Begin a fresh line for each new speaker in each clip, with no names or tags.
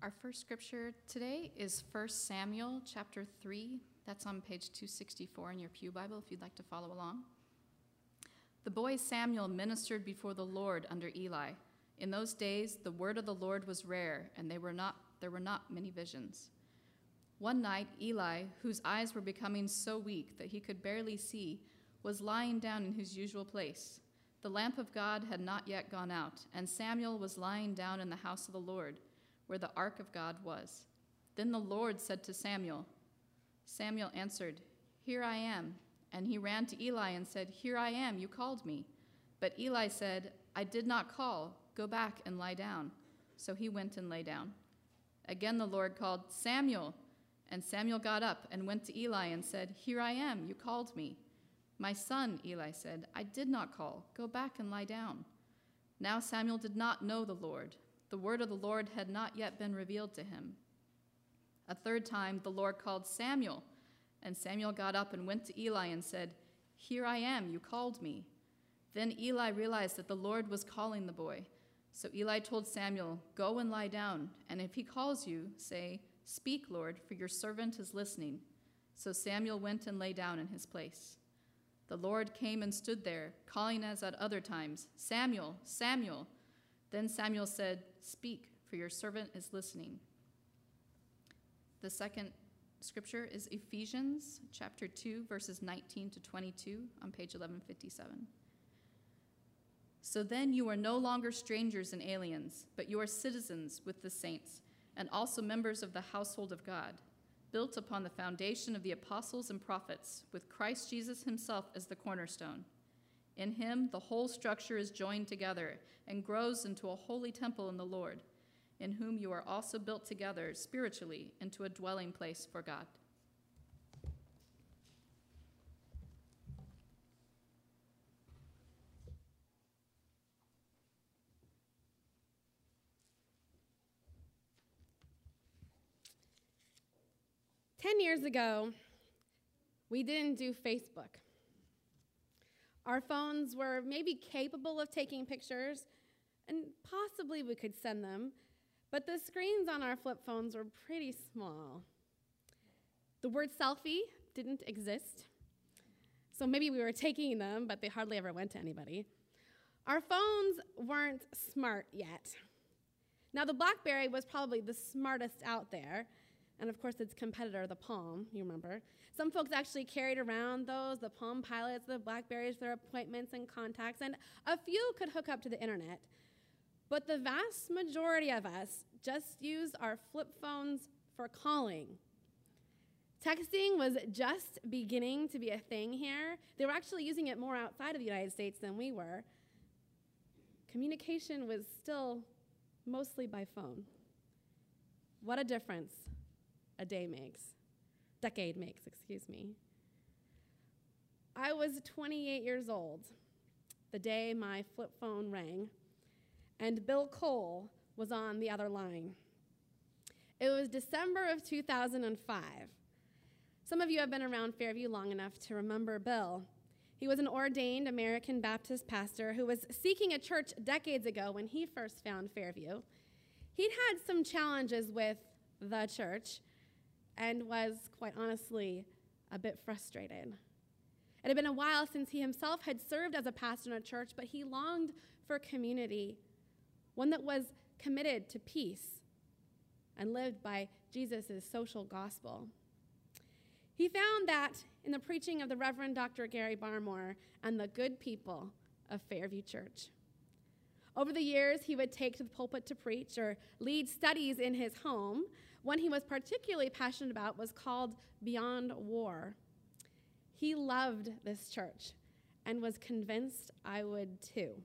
Our first scripture today is 1 Samuel chapter 3. That's on page 264 in your Pew Bible if you'd like to follow along. The boy Samuel ministered before the Lord under Eli. In those days, the word of the Lord was rare, and there were not many visions. One night, Eli, whose eyes were becoming so weak that he could barely see, was lying down in his usual place. The lamp of God had not yet gone out, and Samuel was lying down in the house of the Lord, where the ark of God was. Then the Lord said to Samuel. Samuel answered, "Here I am." And he ran to Eli and said, "Here I am, you called me." But Eli said, "I did not call. Go back and lie down." So he went and lay down. Again the Lord called, "Samuel." And Samuel got up and went to Eli and said, "Here I am, you called me." "My son," Eli said, "I did not call. Go back and lie down." Now Samuel did not know the Lord. The word of the Lord had not yet been revealed to him. A third time the Lord called, "Samuel." And Samuel got up and went to Eli and said, "Here I am, you called me." Then Eli realized that the Lord was calling the boy. So Eli told Samuel, "Go and lie down, and if he calls you, say, 'Speak, Lord, for your servant is listening.'" So Samuel went and lay down in his place. The Lord came and stood there, calling as at other times, "Samuel, Samuel." Then Samuel said, "Speak, for your servant is listening." The second scripture is Ephesians chapter 2, verses 19 to 22 on page 1157. So then you are no longer strangers and aliens, but you are citizens with the saints, and also members of the household of God, built upon the foundation of the apostles and prophets, with Christ Jesus himself as the cornerstone. In him, the whole structure is joined together and grows into a holy temple in the Lord, in whom you are also built together spiritually into a dwelling place for God.
Years ago, we didn't do Facebook. Our phones were maybe capable of taking pictures, and possibly we could send them, but the screens on our flip phones were pretty small. The word selfie didn't exist, so maybe we were taking them, but they hardly ever went to anybody. Our phones weren't smart yet. Now, the BlackBerry was probably the smartest out there, and of course its competitor, the Palm, you remember. Some folks actually carried around those, the Palm Pilots, the BlackBerries for their appointments and contacts, and a few could hook up to the internet. But the vast majority of us just use our flip phones for calling. Texting was just beginning to be a thing here. They were actually using it more outside of the United States than we were. Communication was still mostly by phone. What a difference a decade makes. I was 28 years old the day my flip phone rang, and Bill Cole was on the other line. It was December of 2005. Some of you have been around Fairview long enough to remember Bill. He was an ordained American Baptist pastor who was seeking a church decades ago when he first found Fairview. He'd had some challenges with the church and was, quite honestly, a bit frustrated. It had been a while since he himself had served as a pastor in a church, but he longed for community, one that was committed to peace and lived by Jesus' social gospel. He found that in the preaching of the Reverend Dr. Gary Barmore and the good people of Fairview Church. Over the years, he would take to the pulpit to preach or lead studies in his home. One he was particularly passionate about was called Beyond War. He loved this church and was convinced I would too.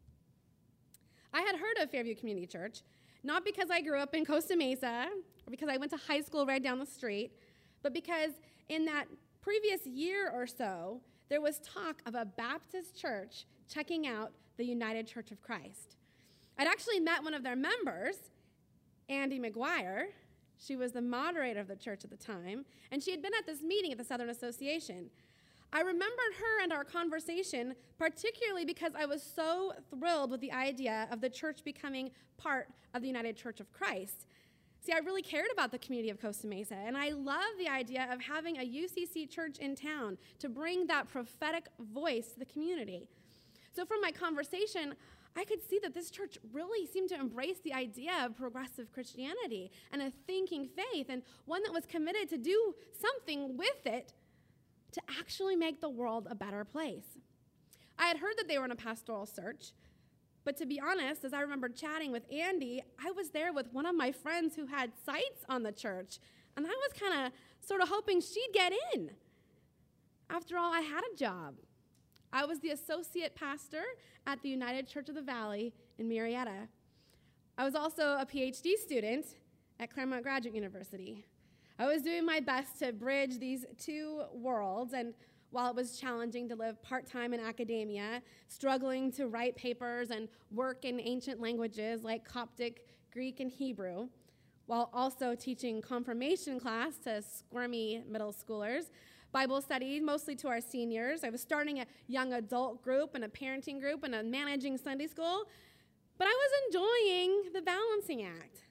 I had heard of Fairview Community Church, not because I grew up in Costa Mesa or because I went to high school right down the street, but because in that previous year or so, there was talk of a Baptist church checking out the United Church of Christ. I'd actually met one of their members, Andy McGuire. She was the moderator of the church at the time, and she had been at this meeting at the Southern Association. I remembered her and our conversation, particularly because I was so thrilled with the idea of the church becoming part of the United Church of Christ. See, I really cared about the community of Costa Mesa, and I love the idea of having a UCC church in town to bring that prophetic voice to the community. So from my conversation, I could see that this church really seemed to embrace the idea of progressive Christianity and a thinking faith, and one that was committed to do something with it to actually make the world a better place. I had heard that they were in a pastoral search, but to be honest, as I remember chatting with Andy, I was there with one of my friends who had sights on the church, and I was kind of sort of hoping she'd get in. After all, I had a job. I was the associate pastor at the United Church of the Valley in Marietta. I was also a PhD student at Claremont Graduate University. I was doing my best to bridge these two worlds, and while it was challenging to live part-time in academia, struggling to write papers and work in ancient languages like Coptic, Greek, and Hebrew, while also teaching confirmation class to squirmy middle schoolers, Bible study mostly to our seniors. I was starting a young adult group and a parenting group and a managing Sunday school, but I was enjoying the balancing act.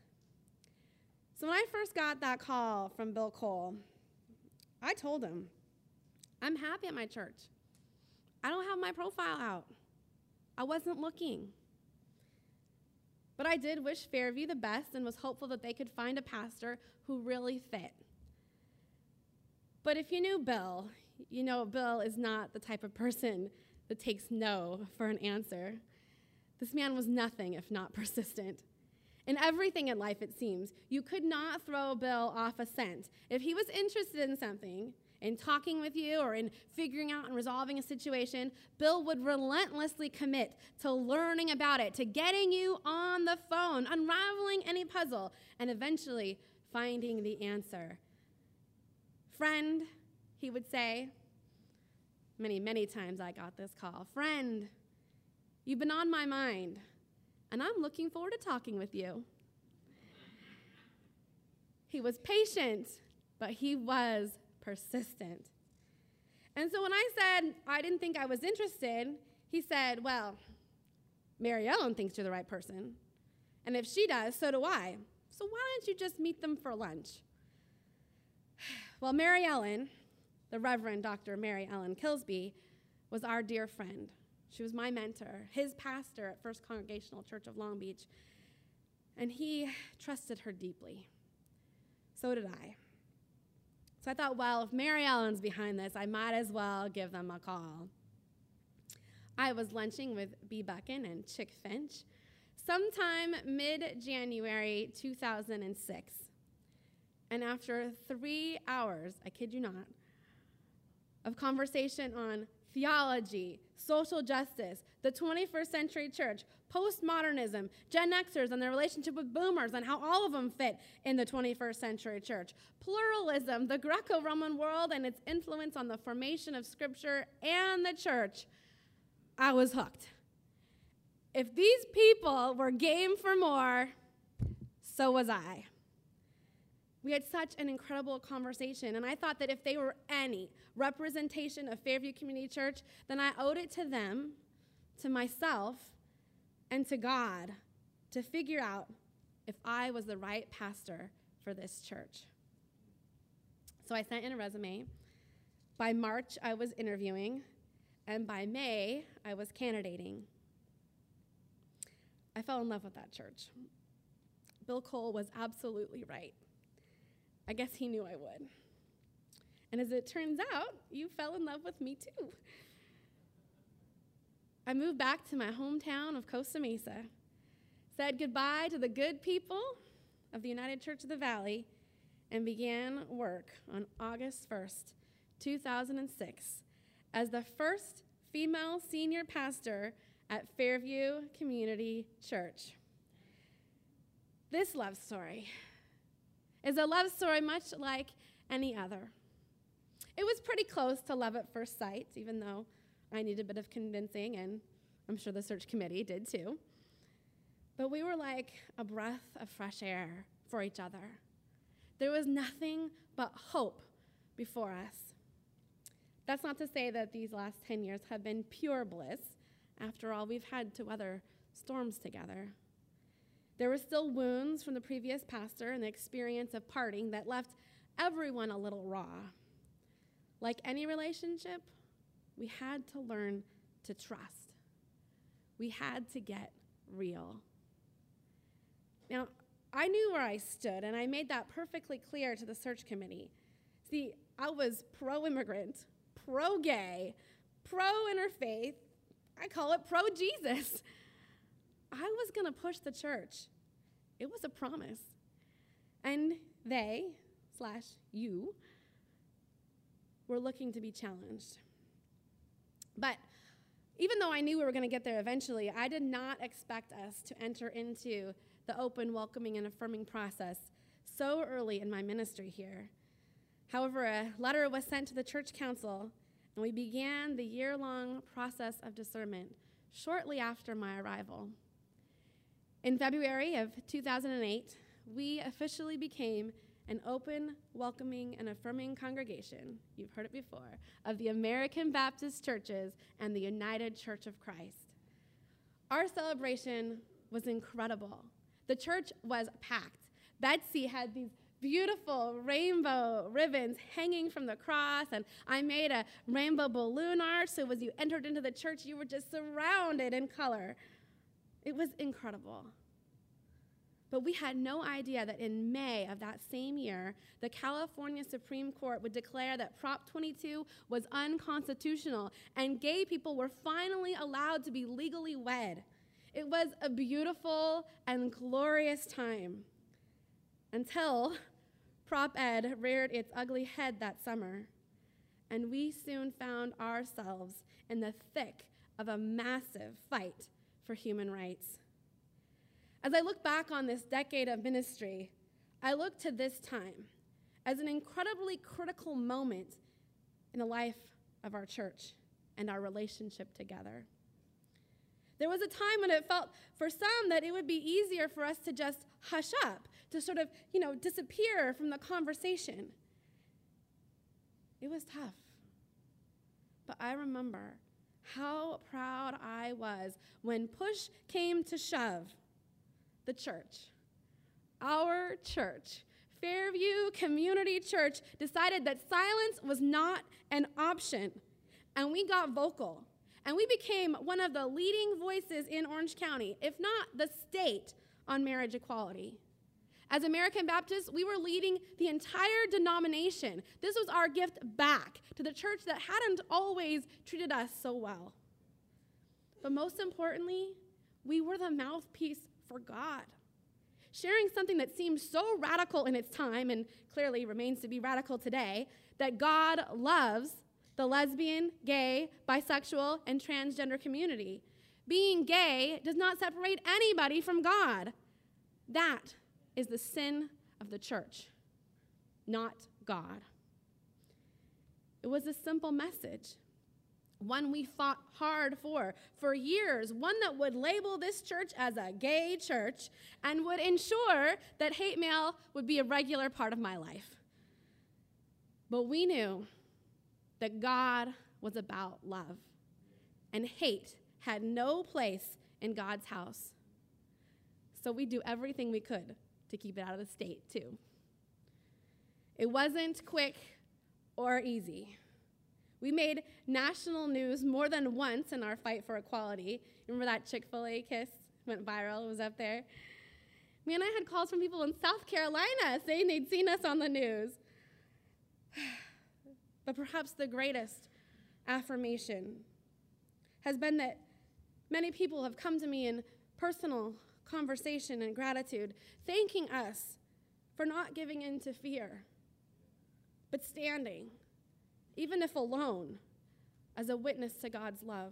So when I first got that call from Bill Cole, I told him, I'm happy at my church. I don't have my profile out. I wasn't looking. But I did wish Fairview the best and was hopeful that they could find a pastor who really fit. But if you knew Bill, you know Bill is not the type of person that takes no for an answer. This man was nothing if not persistent. In everything in life, it seems, you could not throw Bill off a scent. If he was interested in something, in talking with you or in figuring out and resolving a situation, Bill would relentlessly commit to learning about it, to getting you on the phone, unraveling any puzzle, and eventually finding the answer. Friend, he would say, many, many times I got this call, friend, you've been on my mind, and I'm looking forward to talking with you. He was patient, but he was persistent. And so when I said I didn't think I was interested, he said, well, Mary Ellen thinks you're the right person. And if she does, so do I. So why don't you just meet them for lunch? Well, Mary Ellen, the Reverend Dr. Mary Ellen Kilsby, was our dear friend. She was my mentor, his pastor at First Congregational Church of Long Beach. And he trusted her deeply. So did I. So I thought, well, if Mary Ellen's behind this, I might as well give them a call. I was lunching with B. Buchan and Chick Finch sometime mid-January 2006. And after 3 hours, I kid you not, of conversation on theology, social justice, the 21st century church, postmodernism, Gen Xers and their relationship with boomers and how all of them fit in the 21st century church, pluralism, the Greco-Roman world and its influence on the formation of Scripture and the church, I was hooked. If these people were game for more, so was I. We had such an incredible conversation, and I thought that if they were any representation of Fairview Community Church, then I owed it to them, to myself, and to God to figure out if I was the right pastor for this church. So I sent in a resume. By March, I was interviewing, and by May, I was candidating. I fell in love with that church. Bill Cole was absolutely right. I guess he knew I would. And as it turns out, you fell in love with me too. I moved back to my hometown of Costa Mesa, said goodbye to the good people of the United Church of the Valley, and began work on August 1st, 2006, as the first female senior pastor at Fairview Community Church. This love story is a love story much like any other. It was pretty close to love at first sight, even though I needed a bit of convincing, and I'm sure the search committee did too. But we were like a breath of fresh air for each other. There was nothing but hope before us. That's not to say that these last 10 years have been pure bliss. After all, we've had to weather storms together. There were still wounds from the previous pastor and the experience of parting that left everyone a little raw. Like any relationship, we had to learn to trust. We had to get real. Now, I knew where I stood, and I made that perfectly clear to the search committee. See, I was pro-immigrant, pro-gay, pro-interfaith. I call it pro-Jesus. I was going to push the church. It was a promise. And they/you were looking to be challenged. But even though I knew we were going to get there eventually, I did not expect us to enter into the open, welcoming, and affirming process so early in my ministry here. However, a letter was sent to the church council, and we began the year-long process of discernment shortly after my arrival. In February of 2008, we officially became an open, welcoming, and affirming congregation, you've heard it before, of the American Baptist Churches and the United Church of Christ. Our celebration was incredible. The church was packed. Betsy had these beautiful rainbow ribbons hanging from the cross, and I made a rainbow balloon arch, so as you entered into the church, you were just surrounded in color. It was incredible. But we had no idea that in May of that same year, the California Supreme Court would declare that Prop 22 was unconstitutional, and gay people were finally allowed to be legally wed. It was a beautiful and glorious time until Prop Ed reared its ugly head that summer, and we soon found ourselves in the thick of a massive fight for human rights. As I look back on this decade of ministry, I look to this time as an incredibly critical moment in the life of our church and our relationship together. There was a time when it felt for some that it would be easier for us to just hush up, to sort of, disappear from the conversation. It was tough. But I remember how proud I was when push came to shove. The church, our church, Fairview Community Church, decided that silence was not an option, and we got vocal. And we became one of the leading voices in Orange County, if not the state, on marriage equality. As American Baptists, we were leading the entire denomination. This was our gift back to the church that hadn't always treated us so well. But most importantly, we were the mouthpiece for God, sharing something that seemed so radical in its time and clearly remains to be radical today, that God loves the lesbian, gay, bisexual, and transgender community. Being gay does not separate anybody from God. That is the sin of the church, not God. It was a simple message, one we fought hard for years, one that would label this church as a gay church and would ensure that hate mail would be a regular part of my life. But we knew that God was about love, and hate had no place in God's house. So we do everything we could to keep it out of the state, too. It wasn't quick or easy. We made national news more than once in our fight for equality. Remember that Chick-fil-A kiss went viral? It was up there. Man, I had calls from people in South Carolina saying they'd seen us on the news. But perhaps the greatest affirmation has been that many people have come to me in personal conversation and gratitude, thanking us for not giving in to fear, but standing, even if alone, as a witness to God's love.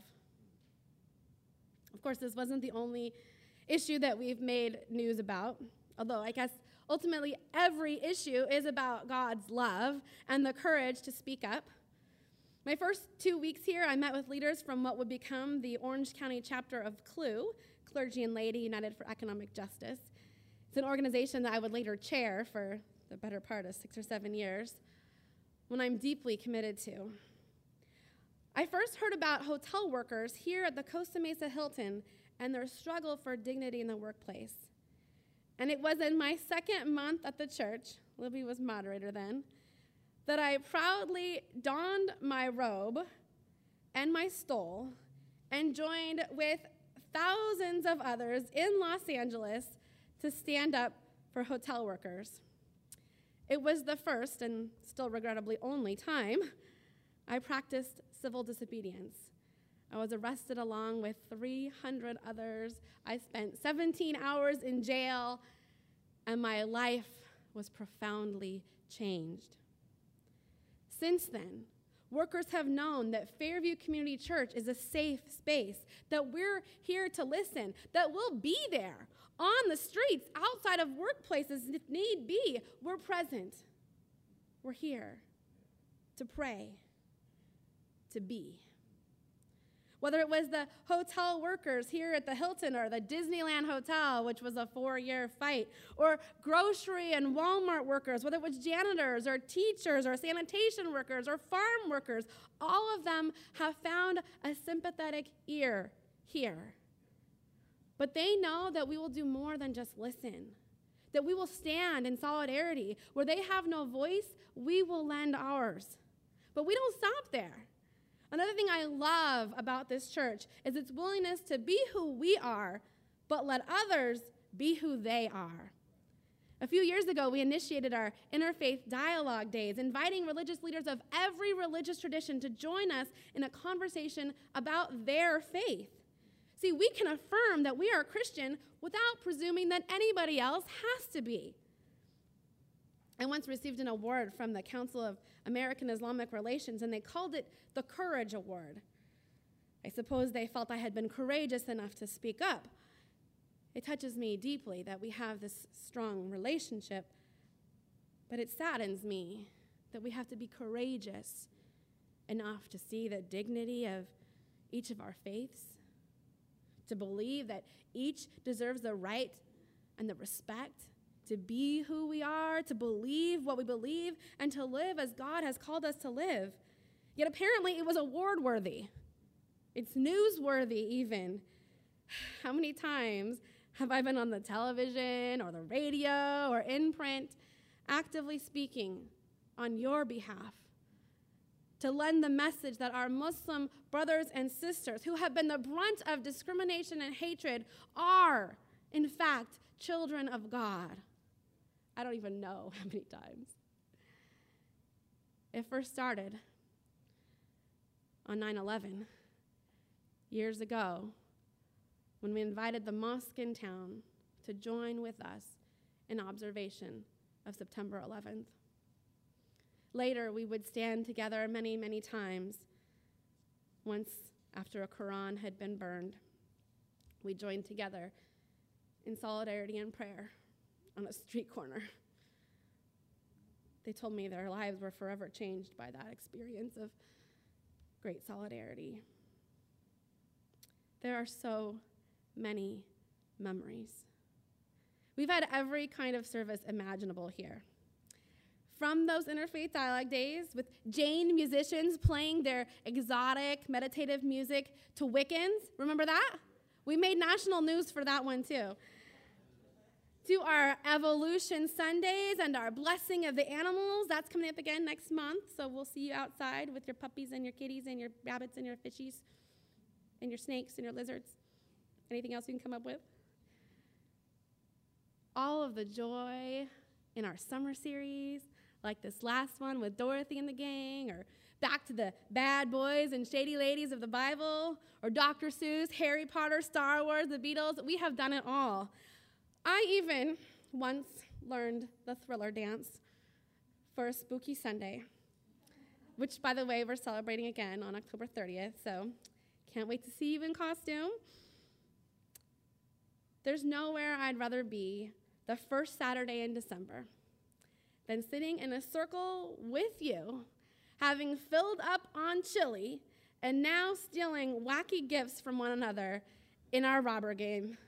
Of course, this wasn't the only issue that we've made news about, although I guess ultimately every issue is about God's love and the courage to speak up. My first 2 weeks here, I met with leaders from what would become the Orange County chapter of CLUE, Clergy and Laity United for Economic Justice. It's an organization that I would later chair for the better part of 6 or 7 years, one I'm deeply committed to. I first heard about hotel workers here at the Costa Mesa Hilton and their struggle for dignity in the workplace. And it was in my second month at the church, Libby was moderator then, that I proudly donned my robe and my stole and joined with thousands of others in Los Angeles to stand up for hotel workers. It was the first, and still regrettably only, time I practiced civil disobedience. I was arrested along with 300 others. I spent 17 hours in jail, and my life was profoundly changed. Since then, workers have known that Fairview Community Church is a safe space, that we're here to listen, that we'll be there on the streets, outside of workplaces if need be. We're present. We're here to pray, to be. Whether it was the hotel workers here at the Hilton or the Disneyland Hotel, which was a 4-year fight, or grocery and Walmart workers, whether it was janitors or teachers or sanitation workers or farm workers, all of them have found a sympathetic ear here. But they know that we will do more than just listen, that we will stand in solidarity. Where they have no voice, we will lend ours. But we don't stop there. Another thing I love about this church is its willingness to be who we are, but let others be who they are. A few years ago, we initiated our Interfaith Dialogue Days, inviting religious leaders of every religious tradition to join us in a conversation about their faith. See, we can affirm that we are Christian without presuming that anybody else has to be. I once received an award from the Council of American Islamic Relations, and they called it the Courage Award. I suppose they felt I had been courageous enough to speak up. It touches me deeply that we have this strong relationship, but it saddens me that we have to be courageous enough to see the dignity of each of our faiths, to believe that each deserves the right and the respect to be who we are, to believe what we believe, and to live as God has called us to live. Yet apparently it was award-worthy. It's newsworthy even. How many times have I been on the television or the radio or in print actively speaking on your behalf to lend the message that our Muslim brothers and sisters who have been the brunt of discrimination and hatred are, in fact, children of God? I don't even know how many times. It first started on 9/11, years ago, when we invited the mosque in town to join with us in observation of September 11th. Later, we would stand together many, many times. Once, after a Quran had been burned, we joined together in solidarity and prayer on a street corner. They told me their lives were forever changed by that experience of great solidarity. There are so many memories. We've had every kind of service imaginable here. From those Interfaith Dialogue Days with Jain musicians playing their exotic meditative music to Wiccans, remember that? We made national news for that one too. To our Evolution Sundays and our Blessing of the Animals. That's coming up again next month, so we'll see you outside with your puppies and your kitties and your rabbits and your fishies and your snakes and your lizards. Anything else you can come up with? All of the joy in our summer series, like this last one with Dorothy and the gang, or back to the bad boys and shady ladies of the Bible, or Dr. Seuss, Harry Potter, Star Wars, the Beatles. We have done it all. I even once learned the Thriller dance for a spooky Sunday, which, by the way, we're celebrating again on October 30th, so can't wait to see you in costume. There's nowhere I'd rather be the first Saturday in December than sitting in a circle with you, having filled up on chili, and now stealing wacky gifts from one another in our robber game.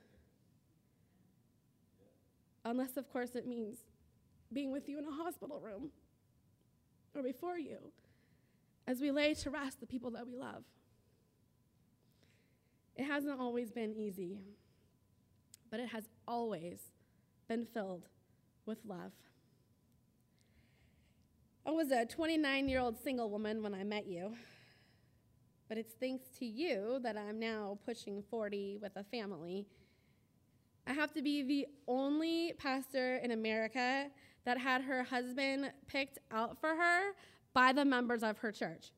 Unless, of course, it means being with you in a hospital room or before you as we lay to rest the people that we love. It hasn't always been easy, but it has always been filled with love. I was a 29-year-old single woman when I met you, but it's thanks to you that I'm now pushing 40 with a family. I have to be the only pastor in America that had her husband picked out for her by the members of her church.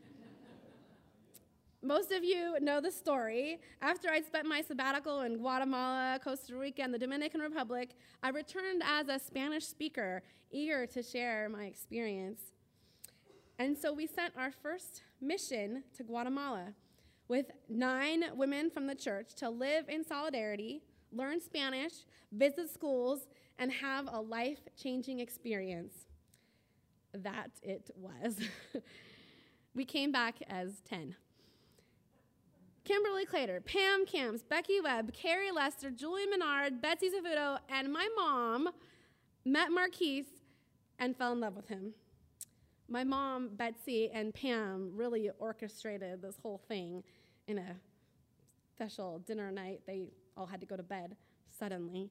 Most of you know the story. After I'd spent my sabbatical in Guatemala, Costa Rica, and the Dominican Republic, I returned as a Spanish speaker, eager to share my experience. And so we sent our first mission to Guatemala with 9 women from the church to live in solidarity, learn Spanish, visit schools, and have a life-changing experience. That it was. We came back as 10. Kimberly Clater, Pam Camps, Becky Webb, Carrie Lester, Julie Menard, Betsy Zavuto, and my mom met Marquise and fell in love with him. My mom, Betsy, and Pam really orchestrated this whole thing in a special dinner night. They all had to go to bed suddenly.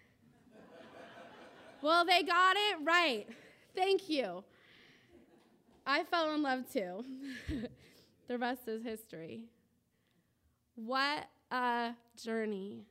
Well, they got it right. Thank you. I fell in love too. The rest is history. What a journey.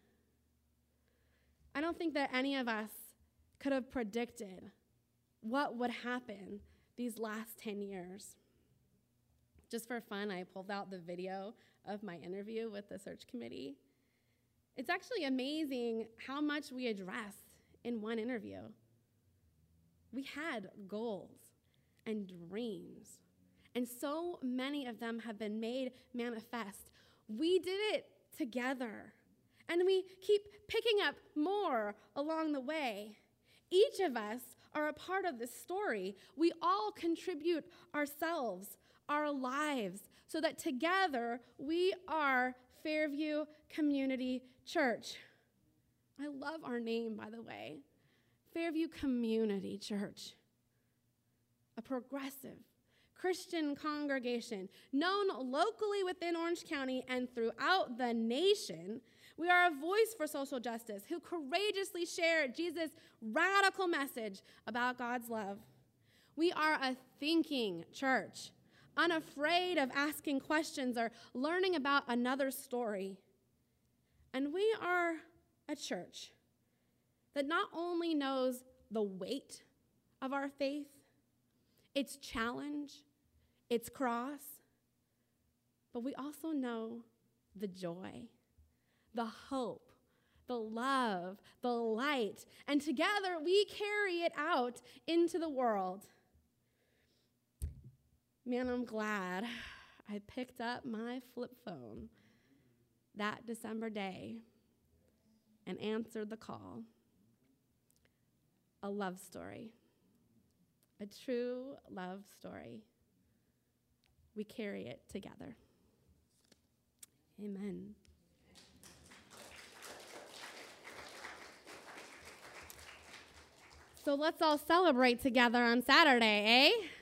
I don't think that any of us could have predicted what would happen these last 10 years. Just for fun, I pulled out the video of my interview with the search committee. It's actually amazing how much we address in one interview. We had goals and dreams, and so many of them have been made manifest. We did it together, and we keep picking up more along the way. Each of us are a part of this story. We all contribute ourselves, our lives, so that together we are Fairview Community Church. I love our name, by the way. Fairview Community Church. A progressive Christian congregation known locally within Orange County and throughout the nation. We are a voice for social justice who courageously share Jesus' radical message about God's love. We are a thinking church, unafraid of asking questions or learning about another story. And we are a church that not only knows the weight of our faith, its challenge, its cross, but we also know the joy, the hope, the love, the light, and together we carry it out into the world. Man, I'm glad I picked up my flip phone that December day and answered the call. A love story, a true love story. We carry it together. Amen. So let's all celebrate together on Saturday, eh?